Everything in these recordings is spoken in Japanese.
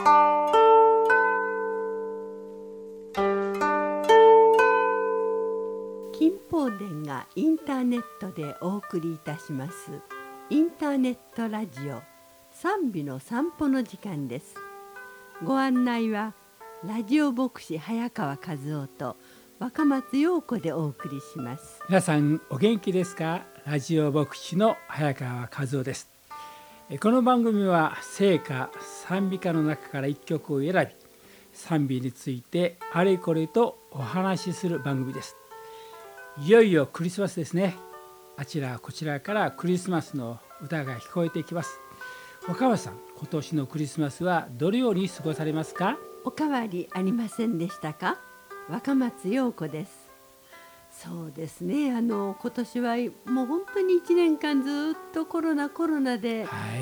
金宝殿がインターネットでお送りいたしますインターネットラジオ賛美の散歩の時間です。ご案内はラジオ牧師早川和夫と若松陽子でお送りします。 皆さんお元気ですか？ラジオ牧師の早川和夫です。この番組は聖歌賛美歌の中から一曲を選び、賛美についてあれこれとお話しする番組です。いよいよクリスマスですね。あちらこちらからクリスマスの歌が聞こえてきます。若松さん、今年のクリスマスはどのように過ごされますか？ おかわりありませんでしたか？若松陽子です。そうですね、今年はもう本当に1年間ずっとコロナで、 はい、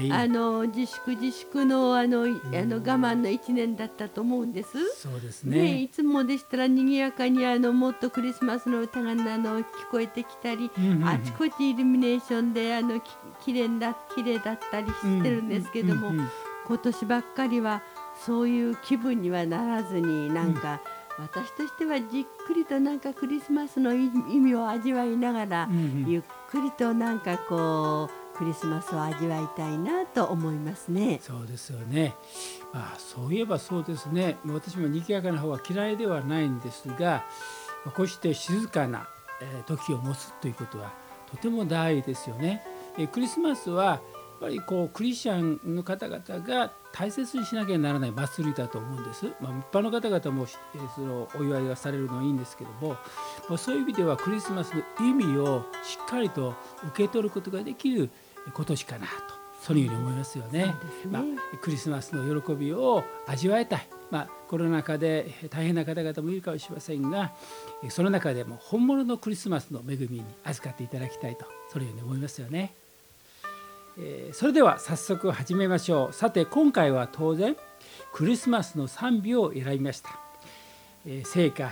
自粛の我慢の1年だったと思うんです。 そうですね、 ね。 いつもでしたら賑やかにもっとクリスマスの歌が聞こえてきたり、あちこちイルミネーションできれいだったりしてるんですけども、今年ばっかりはそういう気分にはならずに、私としてはじっくりとクリスマスの意味を味わいながら、ゆっくりとクリスマスを味わいたいなと思いますね。 そうですよね。そういえばそうですね。私も賑やかな方は嫌いではないんですが、こうして静かな時を持つということはとても大事ですよね。クリスマスはやっぱりクリスチャンの方々が大切にしなきゃならない祭りだと思うんです。一般の方々もそのお祝いがされるのはいいんですけども、そういう意味ではクリスマスの意味をしっかりと受け取ることができる今年かなと、そういうふうに思いますよね。クリスマスの喜びを味わいたい。コロナ禍で大変な方々もいるかもしれませんが、その中でも本物のクリスマスの恵みに預かっていただきたいと、そういうふうに思いますよね。それでは早速始めましょう。さて今回は当然クリスマスの賛美を選びました。聖歌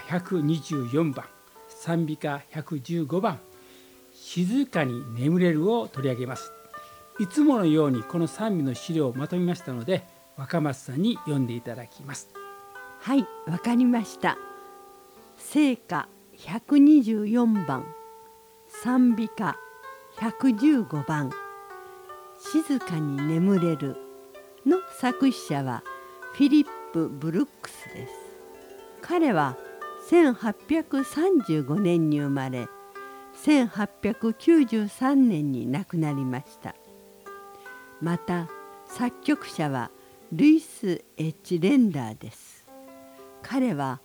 124番、賛美歌115番、静かに眠れるを取り上げます。いつものようにこの賛美の資料をまとめましたので、若松さんに読んでいただきます。 はい、わかりました。聖歌124番、賛美歌115番、静かに眠れるの作詞者はフィリップ・ブルックスです。彼は1835年に生まれ、1893年に亡くなりました。また作曲者はルイス・エッジ・レンダーです。彼は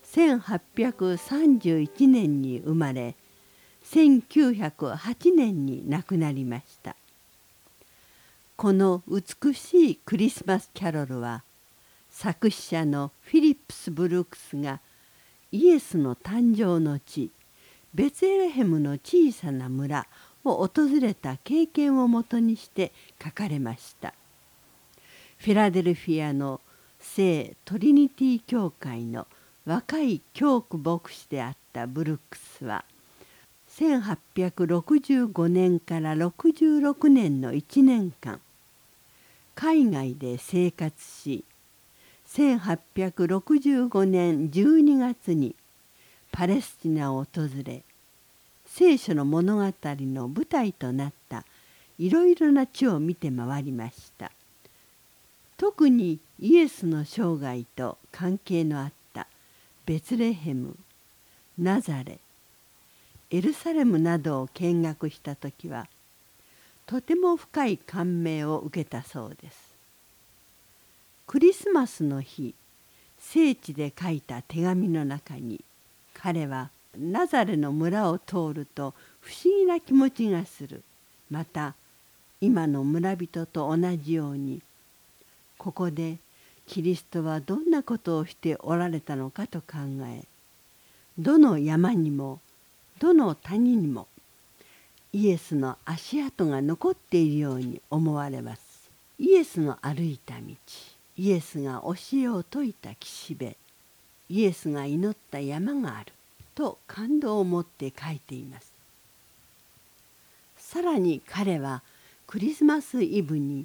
1831年に生まれ、1908年に亡くなりました。この美しいクリスマスキャロルは、作詞者のフィリップス・ブルックスがイエスの誕生の地ベツレヘムの小さな村を訪れた経験をもとにして書かれました。フィラデルフィアの聖トリニティ教会の若い教区牧師であったブルックスは、1865年から66年の1年間海外で生活し、1865年12月にパレスチナを訪れ、聖書の物語の舞台となったいろいろな地を見て回りました。特にイエスの生涯と関係のあったベツレヘム、ナザレ、エルサレムなどを見学した時は、とても深い感銘を受けたそうです。クリスマスの日、聖地で書いた手紙の中に、彼はナザレの村を通ると不思議な気持ちがする。また今の村人と同じように、ここでキリストはどんなことをしておられたのかと考え、どの山にもどの谷にもイエスの足跡が残っているように思われます。イエスの歩いた道、イエスが教えを説いた岸辺、イエスが祈った山があると感動を持って書いています。さらに彼はクリスマスイブに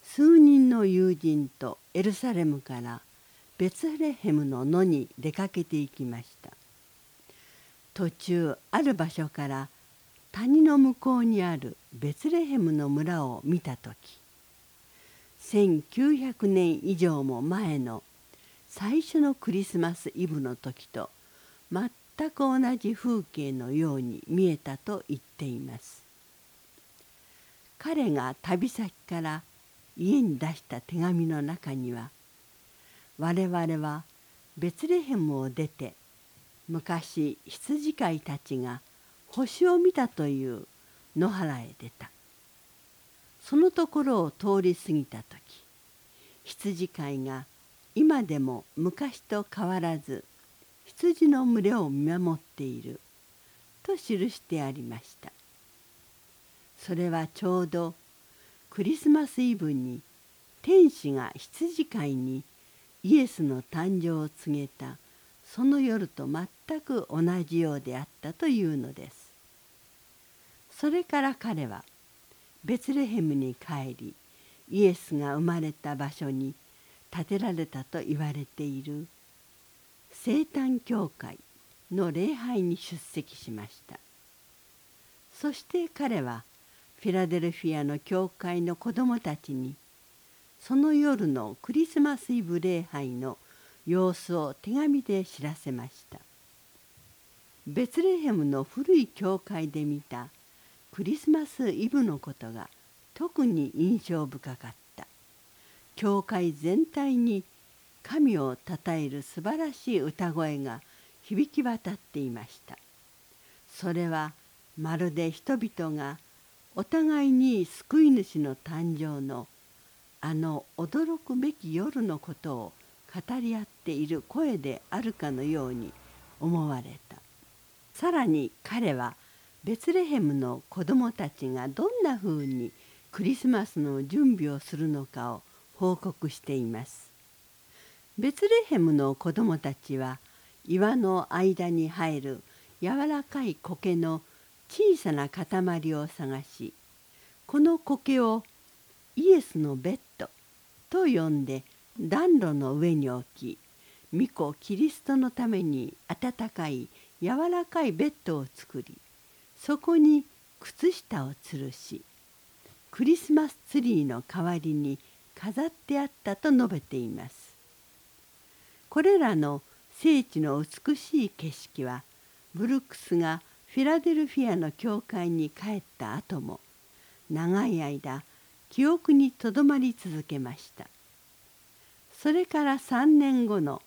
数人の友人とエルサレムからベツレヘムの野に出かけていきました。途中ある場所から谷の向こうにあるベツレヘムの村を見た時、1900年以上も前の最初のクリスマスイブの時と全く同じ風景のように見えたと言っています。彼が旅先から家に出した手紙の中には、我々はベツレヘムを出て昔羊飼いたちが星を見たという野原へ出た。そのところを通り過ぎた時、羊飼いが今でも昔と変わらず羊の群れを見守っていると記してありました。それはちょうどクリスマスイブに天使が羊飼いにイエスの誕生を告げたその夜と全く同じようであったというのです。それから彼はベツレヘムに帰り、イエスが生まれた場所に建てられたと言われている生誕教会の礼拝に出席しました。そして彼はフィラデルフィアの教会の子どもたちにその夜のクリスマスイブ礼拝の様子を手紙で知らせました。ベツレヘムの古い教会で見たクリスマスイブのことが特に印象深かった。教会全体に神をたたえる素晴らしい歌声が響き渡っていました。それはまるで人々がお互いに救い主の誕生のあの驚くべき夜のことを語り合っている声であるかのように思われた。さらに彼はベツレヘムの子どもたちがどんなふうにクリスマスの準備をするのかを報告しています。ベツレヘムの子どもたちは岩の間に生える柔らかい苔の小さな塊を探し、この苔をイエスのベッドと呼んで暖炉の上に置き、御子キリストのために温かい柔らかいベッドを作り、そこに靴下を吊るし、クリスマスツリーの代わりに飾ってあったと述べています。これらの聖地の美しい景色は、ブルックスがフィラデルフィアの教会に帰った後も長い間記憶にとどまり続けました。それから3年後の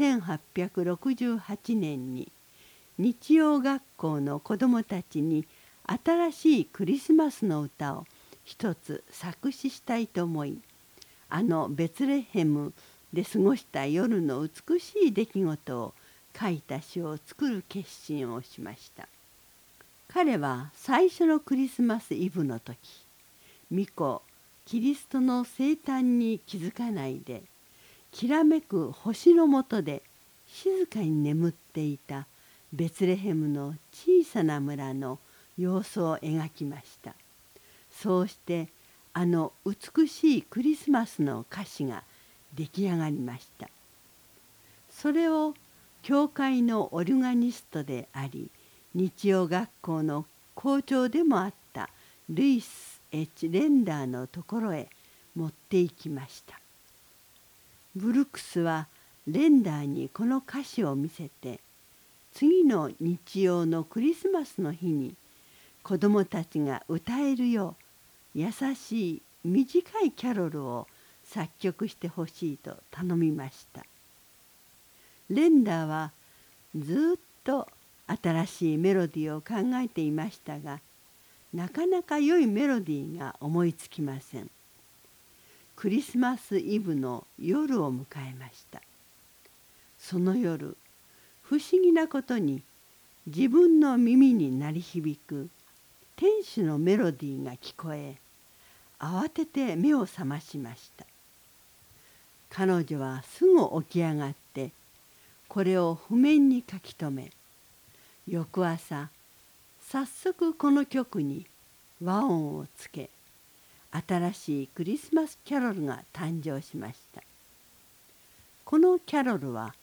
1868年に日曜学校の子どもたちに新しいクリスマスの歌を一つ作詞したいと思い、あのベツレヘムで過ごした夜の美しい出来事を書いた詩を作る決心をしました。彼は最初のクリスマスイブの時、御子キリストの生誕に気づかないで、きらめく星の下で静かに眠っていたベツレヘムの小さな村の様子を描きました。そうしてあの美しいクリスマスの歌詞が出来上がりました。それを教会のオルガニストであり、日曜学校の校長でもあったルイス・ H・レンダーのところへ持って行きました。ブルックスはレンダーにこの歌詞を見せて、次の日曜のクリスマスの日に子どもたちが歌えるよう優しい短いキャロルを作曲してほしいと頼みました。レンダーはずっと新しいメロディーを考えていましたが、なかなか良いメロディーが思いつきません。クリスマスイブの夜を迎えました。その夜、不思議なことに自分の耳に鳴り響く天使のメロディーが聞こえ、慌てて目を覚ましました。彼女はすぐ起き上がってこれを譜面に書き留め、翌朝早速この曲に和音をつけ、 新しいクリスマスキャロルが誕生しました。このキャロルは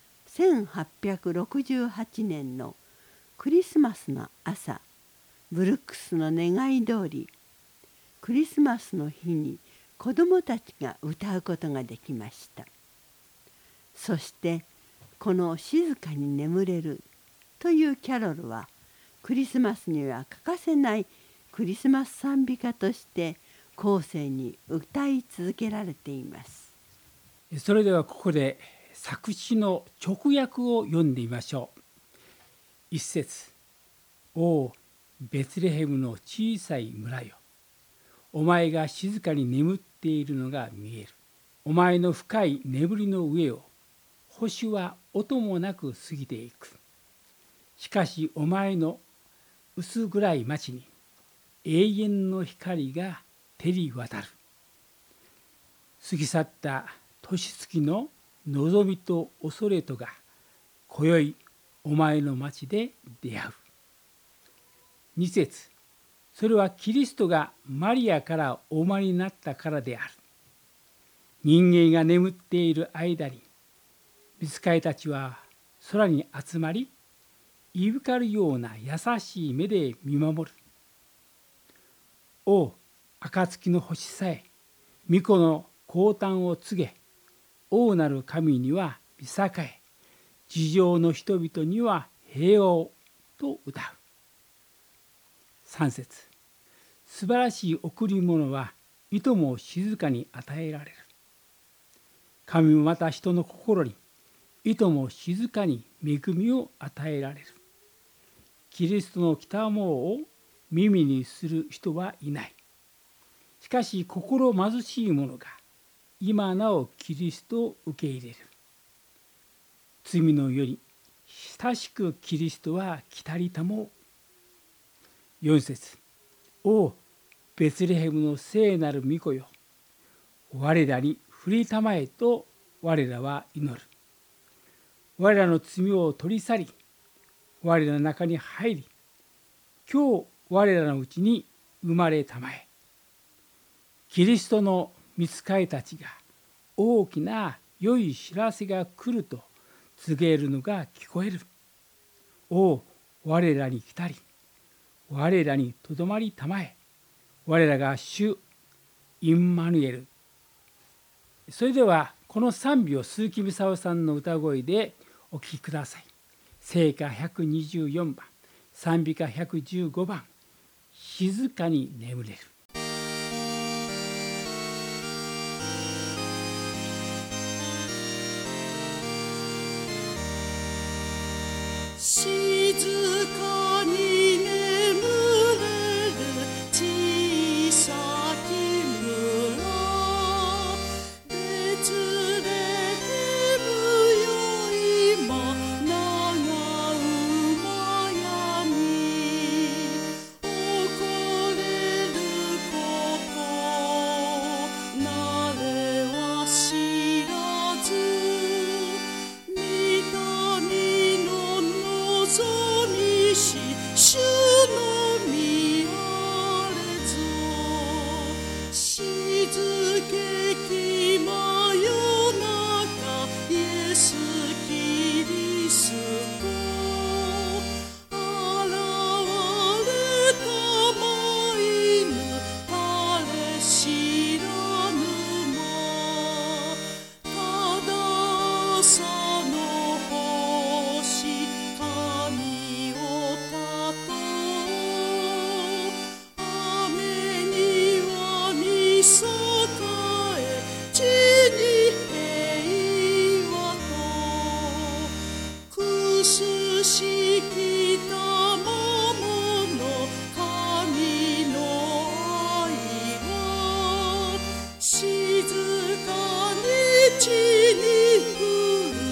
1868年のクリスマスの朝、ブルックスの願い通り、クリスマスの日に子どもたちが歌うことができました。そしてこの静かに眠れるというキャロルはクリスマスには欠かせないクリスマス賛美歌として後世に歌い続けられています。 それではここで作詞の直訳を読んでみましょう。一節、おうベツレヘムの小さい村よ、お前が静かに眠っているのが見える。お前の深い眠りの上を星は音もなく過ぎていく。しかしお前の薄暗い町に永遠の光が照り渡る。過ぎ去った年月の望みと恐れとが今宵お前の町で出会う。2節、それはキリストがマリアからお生まれになったからである。人間が眠っている間に御使いたちは空に集まり、いぶかるような優しい目で見守る。おう暁の星さえ御子の降誕を告げ、王なる神には見栄え、地上の人々には平和をと歌う。3節、素晴らしい贈り物はいとも静かに与えられる。神もまた人の心にいとも静かに恵みを与えられる。キリストの来たもを耳にする人はいない。しかし心貧しい者が今なおキリストを受け入れる。罪のより親しくキリストは来たりたもう。4節、おうベツレヘムの聖なる御子よ、我らに降りたまえと我らは祈る。我らの罪を取り去り、我らの中に入り、今日我らのうちに生まれたまえ。キリストの御使いたちが大きな良い知らせが来ると告げるのが聞こえる。おう我らに来たり、我らにとどまりたまえ。我らが主インマヌエル。それではこの賛美を鈴木美沙さんの歌声でお聴きください。聖歌124番、賛美歌115番、静かに眠れる。 静かに眠れる小さき村、ベツレヘムよ今長馬屋に起これること慣れは知らず、御民の望みし主の見あれぞ、静けき真夜中イエスキリスト現れたまいぬ誰知らぬま、たださの星神をたとう、雨には見栄え地に平和と、くすしきたまもの神の愛は静かに地に降る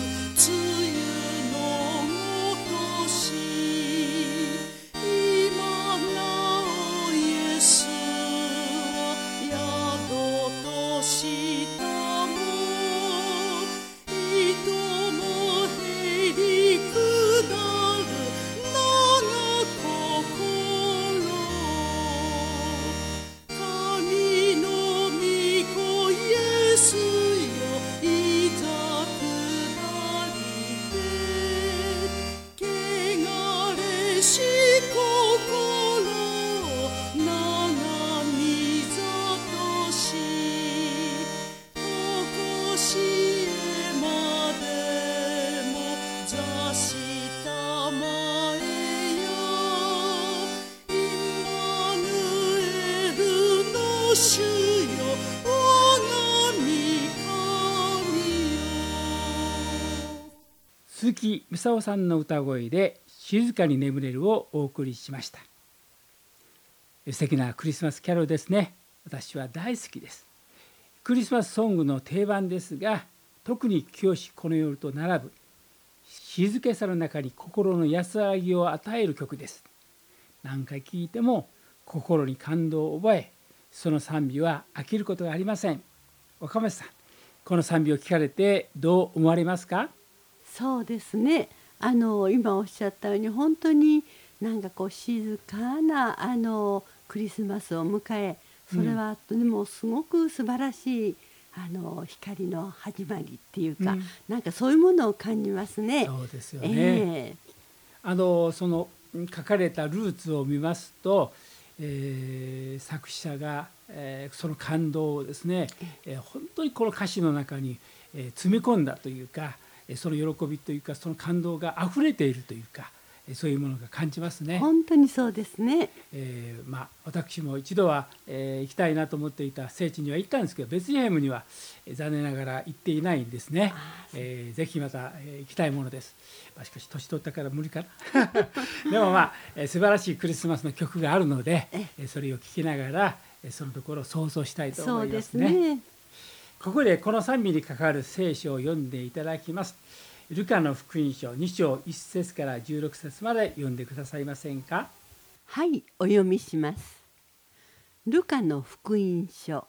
鈴木美沙夫さんの歌声で静かに眠れるをお送りしました。素敵なクリスマスキャロルですね。私は大好きです。クリスマスソングの定番ですが、特に清しこの夜と並ぶ静けさの中に心の安らぎを与える曲です。何回聴いても心に感動を覚え、その賛美は飽きることがありません。岡本さん、この賛美を聞かれてどう思われますか？ そうですね。今おっしゃったように本当になんかこう静かなクリスマスを迎え、それはでもすごく素晴らしい光の始まりっていうか、なんかそういうものを感じますね。 そうですよね。その書かれたルーツを見ますと、作者が、その感動をですね、本当にこの歌詞の中に、詰め込んだというか、その喜びというかその感動があふれているというか、そういうものが感じますね。 本当にそうですね。 私も一度は、行きたいなと思っていた聖地には行ったんですけど、ベツレヘムには、残念ながら行っていないんですね。ぜひまた、行きたいものです。しかし年取ったから無理かなでも素晴らしいクリスマスの曲があるので、それを聴きながらそのところを想像したいと思いますね。 そうですね。 ここでこの賛美に関わる聖書を読んでいただきます。ルカの福音書2章1節から16節まで読んでくださいませんか？ はい、お読みします。ルカの福音書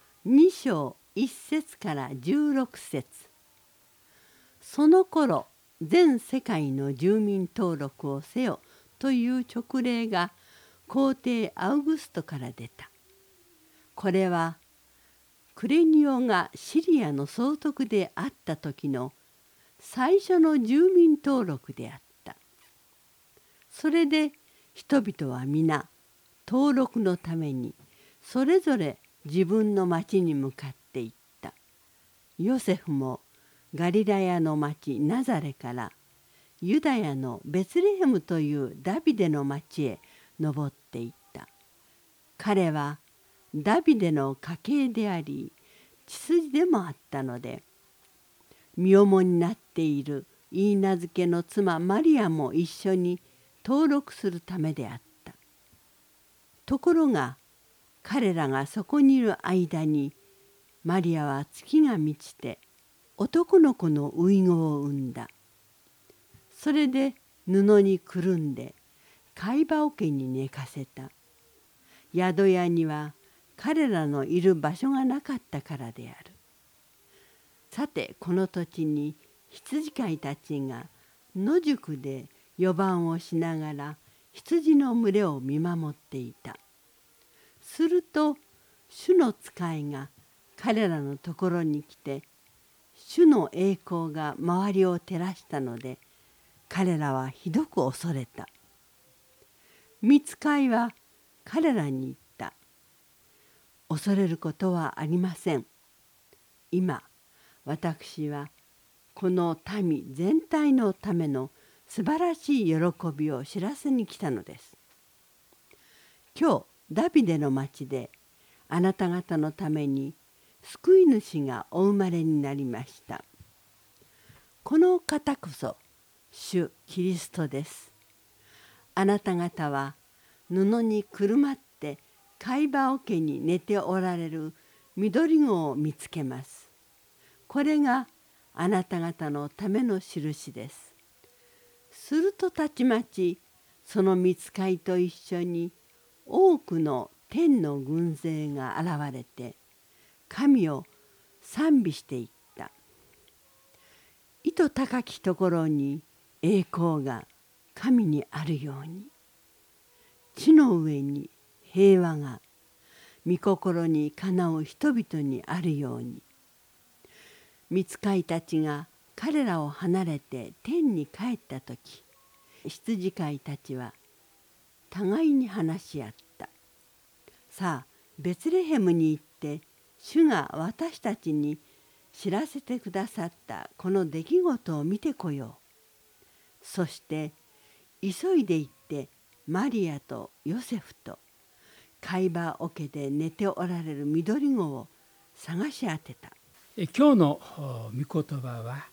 2章1節から16節。その頃、全世界の住民登録をせよという勅令が皇帝アウグストから出た。これはクレニオがシリアの総督であった時の最初の住民登録であった。それで人々は皆登録のためにそれぞれ自分の町に向かっていった。ヨセフもガリラヤの町ナザレからユダヤのベツレヘムというダビデの町へ登っていった。彼はダビデの家系であり血筋でもあったので、身重になっているいいなずけの妻マリアも一緒に登録するためであった。ところが彼らがそこにいる間にマリアは月が満ちて男の子の遺子を産んだ。それで布にくるんで貝羽桶に寝かせた。宿屋には彼らのいる場所がなかったからである。さてこの土地に羊飼いたちが野宿で予番をしながら羊の群れを見守っていた。すると主の使いが彼らのところに来て、主の栄光が周りを照らしたので彼らはひどく恐れた。御使いは彼らに言った。恐れることはありません。今私はこの民全体のための素晴らしい喜びを知らせに来たのです。今日ダビデの町であなた方のために救い主がお生まれになりました。この方こそ主キリストです。あなた方は布にくるまって貝羽桶に寝ておられる緑子を見つけます。これがあなた方のための印です。するとたちまちその御使いと一緒に多くの天の軍勢が現れて神を賛美していった。意図高きところに栄光が神にあるように、地の上に平和が御心にかなう人々にあるように。御使いたちが彼らを離れて天に帰った時、羊飼いたちは互いに話し合った。さあベツレヘムに行って主が私たちに知らせてくださったこの出来事を見てこよう。そして急いで行ってマリアとヨセフと貝羽桶で寝ておられる緑子を探し当てた。 今日の御言葉は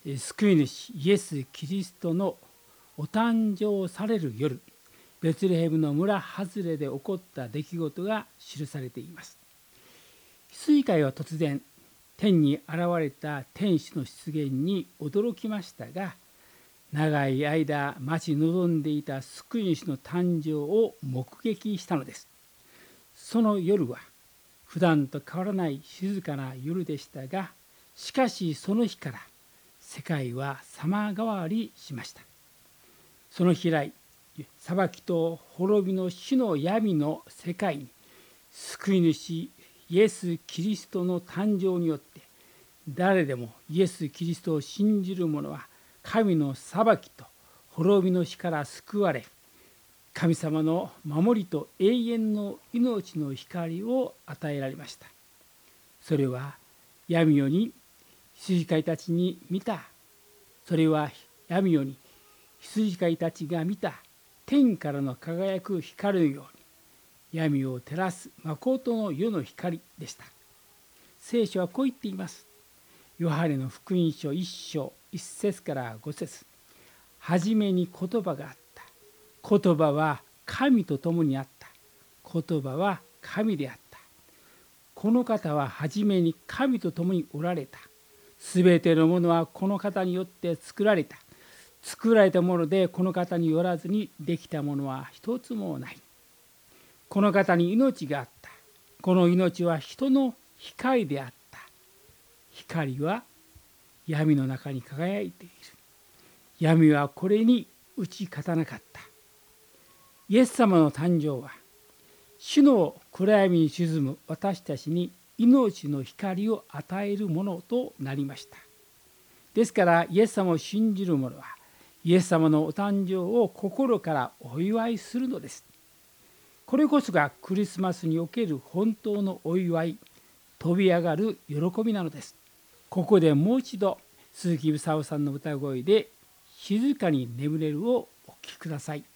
救い主イエス・キリストのお誕生される夜、ベツレヘムの村外れで起こった出来事が記されています。羊飼いは突然天に現れた天使の出現に驚きましたが、長い間待ち望んでいた救い主の誕生を目撃したのです。その夜は普段と変わらない静かな夜でしたが、しかしその日から世界は様変わりしました。その日以来、裁きと滅びの死の闇の世界に救い主イエス・キリストの誕生によって、誰でもイエス・キリストを信じる者は神の裁きと滅びの死から救われ、神様の守りと永遠の命の光を与えられました。それは闇夜に羊飼いたちに見た、それは闇夜に羊飼いたちが見た天からの輝く光のように、闇を照らす誠の世の光でした。聖書はこう言っています。ヨハネの福音書1章1節から5節。はじめに言葉があった。言葉は神と共にあった。言葉は神であった。この方ははじめに神と共におられた。すべてのものはこの方によって作られた。作られたものでこの方によらずにできたものは一つもない。この方に命があった。この命は人の光であった。光は闇の中に輝いている。闇はこれに打ち勝たなかった。イエス様の誕生は、主の暗闇に沈む私たちに命の光を与えるものとなりました。ですからイエス様を信じる者は、イエス様のお誕生を心からお祝いするのです。これこそがクリスマスにおける本当のお祝い、飛び上がる喜びなのです。ここでもう一度鈴木功さんの歌声で静かに眠れるをお聴きください。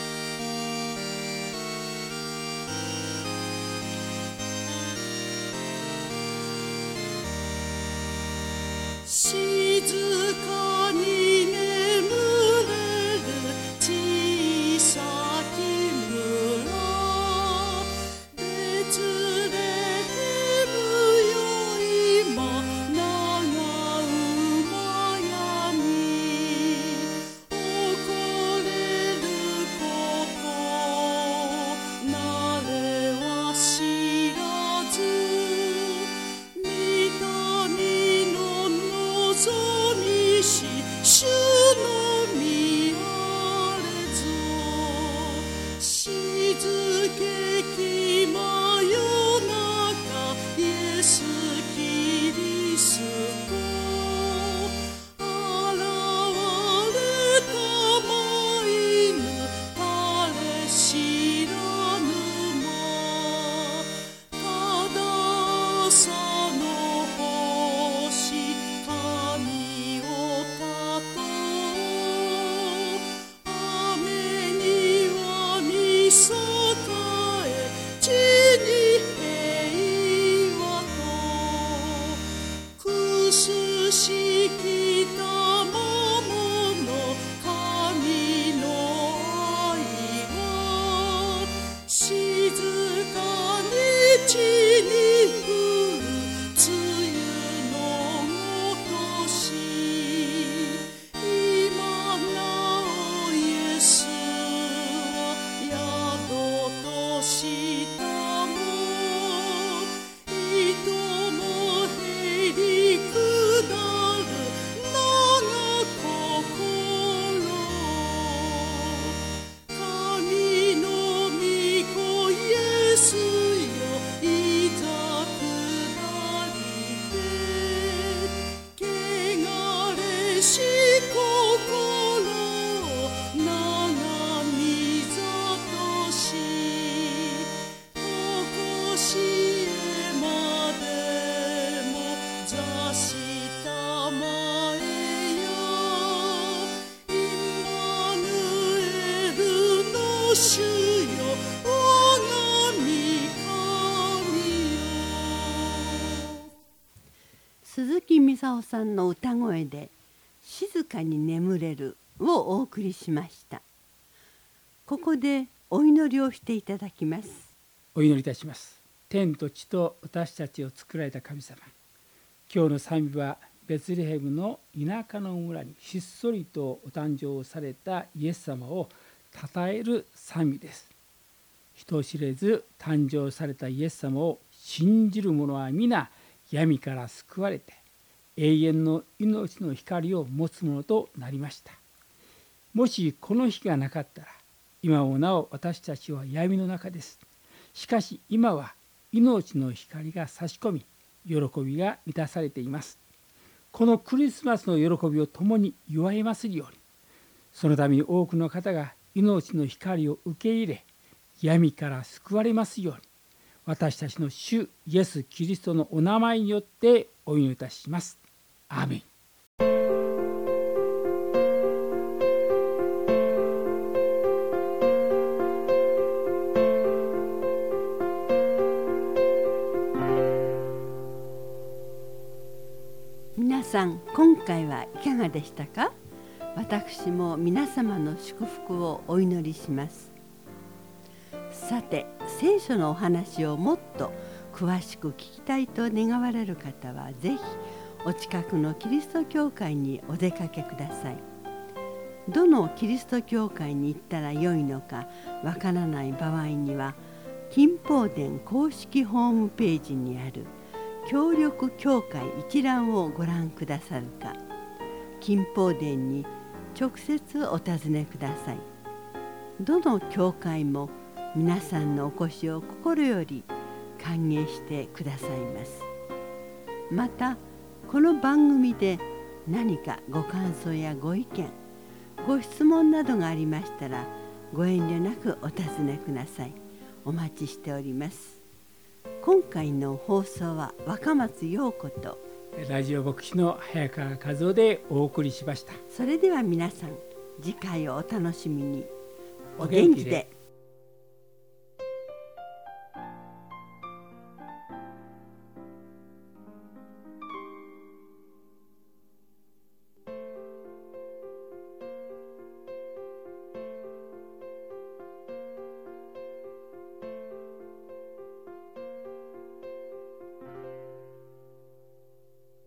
静かに眠れる小さき村、ベツレヘムよ今長馬屋に起これることなれは知らず、御民の望みし主の御あれぞ、静けき真夜中イエス・キリスト現れたまいぬパレ知らぬ間、たださの星神をたとう、雨には見栄え地に平和と、くすしきたまもの神の愛は、静かに地に降る梅雨のごとし、今なおイエスは宿としたも、人もへり下る長心、神の御子イエスよいざ下りて、汚れし心を長みざとし、とこしえまでも座したまえや、イマヌエルの主よ我が御神よ。 鈴木功さんの歌声で静かに眠れるをお送りしました。ここでお祈りをしていただきます。 お祈りいたします。天と地と私たちを作られた神様、今日の賛美はベツレヘムの田舎の村にひっそりとお誕生されたイエス様を称える賛美です。人知れず誕生されたイエス様を信じる者は皆闇から救われて永遠の命の光を持つものとなりました。もしこの日がなかったら、今もなお私たちは闇の中です。しかし今は命の光が差し込み、喜びが満たされています。このクリスマスの喜びを共に祝いますように、そのために多くの方が命の光を受け入れ、闇から救われますように、私たちの主イエス・キリストのお名前によってお祈りいたします。アーメン。 皆さん、今回はいかがでしたか？私も皆様の祝福をお祈りします。さて、聖書のお話をもっと詳しく聞きたいと願われる方は、ぜひお近くのキリスト教会にお出かけください。どのキリスト教会に行ったらよいのかわからない場合には、金宝殿公式ホームページにある協力教会一覧をご覧くださるか、金宝殿に直接お尋ねください。どの教会も皆さんのお越しを心より歓迎してくださいます。また、この番組で何かご感想やご意見、ご質問などがありましたら、ご遠慮なくお尋ねください。お待ちしております。今回の放送は若松陽子とラジオ牧師の早川和夫でお送りしました。 それでは皆さん、次回をお楽しみに。お元気で。